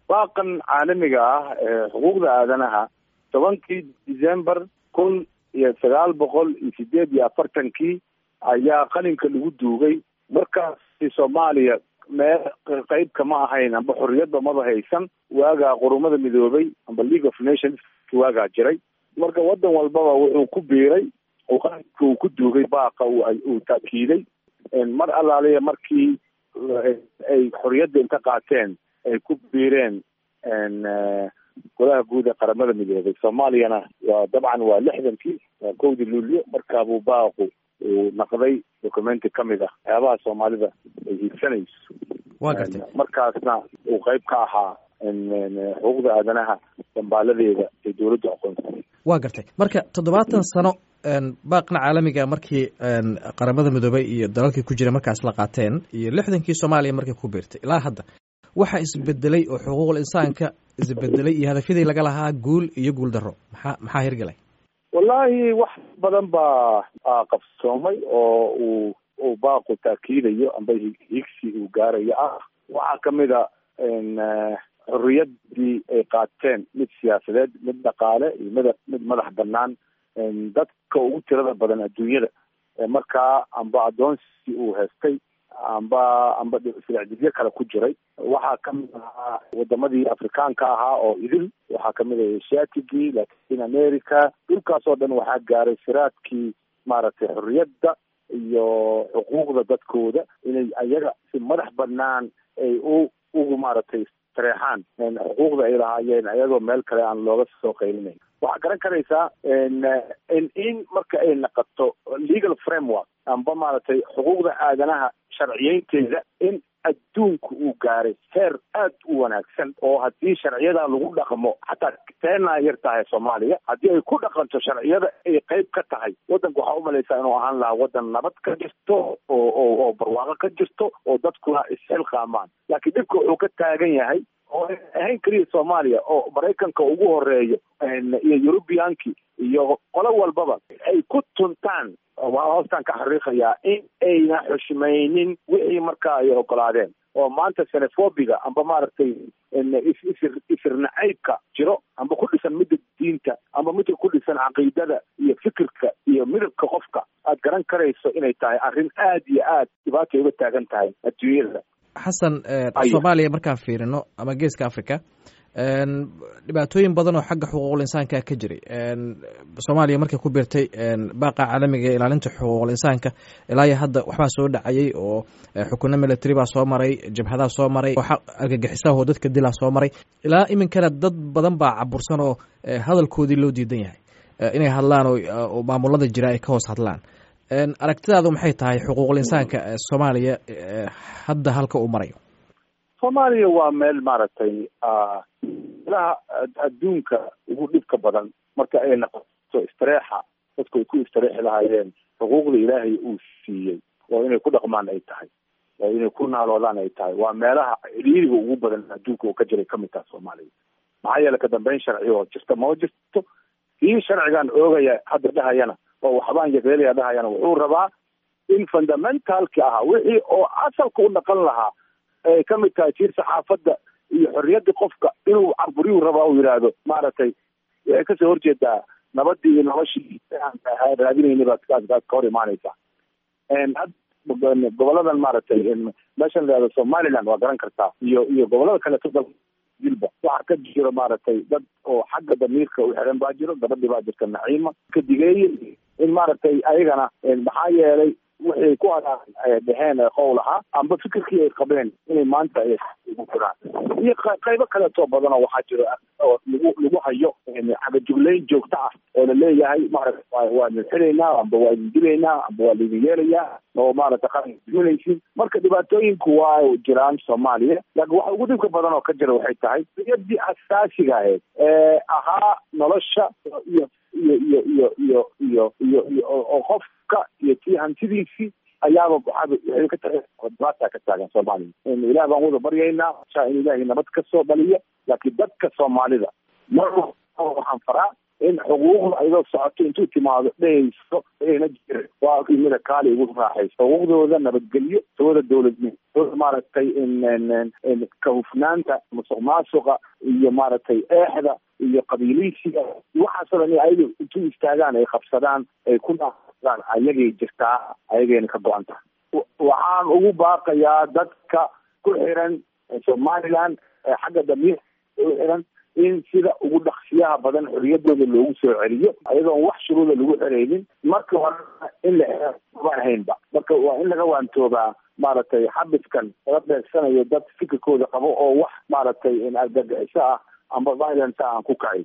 baaqan caalamiga ah ee xuquuqda aadanaha 10 December 1948 ayaa qalinka lagu duugay. markaasi Soomaaliya meel qayb kama ahayn amba xorriyadda ma haysan waaga qorumada midoobay amba League of Nations waaga jiray. marka wadan walbaba wuxuu ku biiray oo qalinka uu ku duugay baaqa uu taakiiday mar allaaliya markii ay xorriyadda inta qaateen ay ku biireen golaha guud ee qaramada midoobay. Soomaaliyana dabcan waa 60kii 1 Luulyo markaa buu baaqu uu naqday documenti kamid ah waxyaabaha Soomaalida ay hiigsanayso. waa gartay markaasna uu qayb ka ahaa xuquuqda aadanaha dambaaladeeda ee dowladda aqoonsatay. waa gartay marka 70 sano baaqna caalamiga markii qaramada midoobay iyo dalalkii ku jira markaas la qaateen iyo 60kii Soomaaliya markii ku biirtay ilaa hadda waxa isbedelay oo xuquuqul insaanka isbedelay iyo hadafyadii laga lahaa guul iyo guul darro maxaa hirgalay? wallahi wax badan baa qabsoomay oo uu baaqu taakiidayo amba higsi uu gaarayo waxaa kamid a xorriyaddii ay qaateen mid siyaasadeed mid dhaqaale iyo mid madax banaan dadka ugu tirada badan adduunyada markaa amba adoonsi uu haystay amba silacdibyo kale ku jiray. waxaa kamid ahaa wadamadii afrikaanka ahaa oo idil, waxaa kamid ah Asiatigii, Latin America, dhulkaas oo dhan waxaa gaaray siraadkii maaragtay xorriyadda iyo xuquuqda dadkooda inay ayaga si madax banaan ay ugu maaragtay tareexaan xuquuqda ay lahaayeen ayagoo meel kale aan looga soo qaylinayn. waxaa garan karaysaa in marka ay naqato legal framework amba maaragtay xuquuqda aadanaha sharciyeynteeda in adduunku uu gaaray heer aad u wanaagsan oo haddii sharciyada lagu dhaqmo xataa teena yar tahay Soomaaliya haddii ay ku dhaqanto sharciyada ay qayb ka tahay wadanku waxaa umalaysaa inuu ahaan lahaa wadan nabad ka jirto oo barwaaqo ka jirto oo dadkuna isxilqaamaan. laakiin dhibka wuxuu ka taagan yahay oo ahayn keliya Soomaaliya oo Maraykanka ugu horeeyo iyo Yurubiyaanki iyo qolo walbaba ay ku tuntaan waa hoostaan ka xariiqayaa in ayna xushmaynin wixii markaa ay ogolaadeen oo maanta xenophobia amba maaragtay isirnacaybka jiro amba ku dhisan midda diinta amba midda ku dhisan caqiidada iyo fikirka iyo midabka qofka aad garan karayso inay tahay arrin aad iyo aad dhibaato uga taagan tahay adduunyada. xasan Soomaaliya markaan fiirino ama geeska Afrika dhibaatooyin badan oo xagga xuquuqul insaanka ka jiray. Soomaaliya markay ku biirtay baaqa caalamiga ee ilaalinta xuquuqul insaanka ilaa hadda waxbaa soo dhacayay oo xukunno military baa soo maray, jabhadaha soo maray, argagixisaha oo dadka dilaa soo maray. ilaa iminkana dad badan baa cabursan oo hadalkoodii loo diidan yahay inay hadlaan oo maamulada jira ay ka hoos hadlaan. aragtidaadu maxay tahay xuquuqul insaanka Soomaaliya hadda halka uu marayo? Soomaaliya waa meel maaragtay ilaha adduunka ugu dhibka badan marka ay noqoto istireexa dadku ay ku istireexi lahaayeen xuquuqda Ilaahay uu siiyey oo inay ku dhaqmaan ay tahay oo inay ku naaloodaan ay tahay. waa meelaha ciriiriga ugu badan adduunka oo ka jiray kamid tahay Soomaaliya. maxaa yeelay ka dambeyn sharci oo jirta ma jirto iyo sharcigan oogaya hadda dhahayana oo waxbaan yareelaya dhahayana wuxuu rabaa in fundamentalki ahaa wixii oo asalka u dhaqan lahaa ay kamid tahay jiir saxaafadda iyo xorriyadda qofka inuu caburiyu rabaa uu yidhaahdo maaragtay waxay kasoo horjeedaa nabadii iyo noloshii raadinayna baad ka hor imaanaysaa. goboladan maaragtay meeshan laado Somaliland waa garan kartaa iyo gobolada kaleeto dilba waxaa ka jiro maaragtay dad oo xagga damiirka u xiran baa jiro. gabadhii baa jirta Naciima ka digeeye in maaragtay ayagana maxaa yeelay waxay ku dheheen qowl ahaa amba fikirkii ay qabeen inay maanta ay ugu jiraan iyo qaybo kaleetoo badan oo waxaa jiro oo lagu hayo cagajuglayn joogto ah oo la leeyahay maaragtay waa nixinaynaa amba waa dilaynaa amba waa laidin yeelayaa oo maaragtay qaran diminaysin. marka dhibaatooyinku waa jiraan Soomaaliya laakiin waxa ugu dhibka badan oo ka jira waxay tahay riyadii asaasiga ahayd ee ahaa nolosha iyo oo qofka iyo tii hantidiisii ayaaba waxay ka tahay dhibaata ka taagan Soomaaliya. ilaah baan wada baryaynaa in ilaahay nabad ka soo dhaliyo laakiin dadka Soomaalida mar waxaan faraa in xuquuqda ayadoo socoto intuu timaado dhehayso ayna jirin waa kimida kaali ugu raaxayso xuquuqdooda nabadgelyo tooda dowladnimo tooda maaragtay ka hufnaanta musuq maasuqa iyo maaragtay eexda iyo qabiiliysiga waxaasoo dhan ayaga intuu istaagaan ay qabsadaan ay ku dhaafaan ayagay jirtaa ayagayna ka go-an tahay waxaan ugu baaqayaa dadka ku xiran somaliland xagga damiir u xiran in sida ugu dhaqsiyaha badan xorriyadooda loogu soo celiyo ayadoon wax shuruuda lagu xereynin marka horena in la baan haynba marka waa in laga waantoobaa maaragtay xabiskan laga beegsanayo dad fikirkooda qabo oo wax maaragtay argagixiso ah amba violence aan ku kacay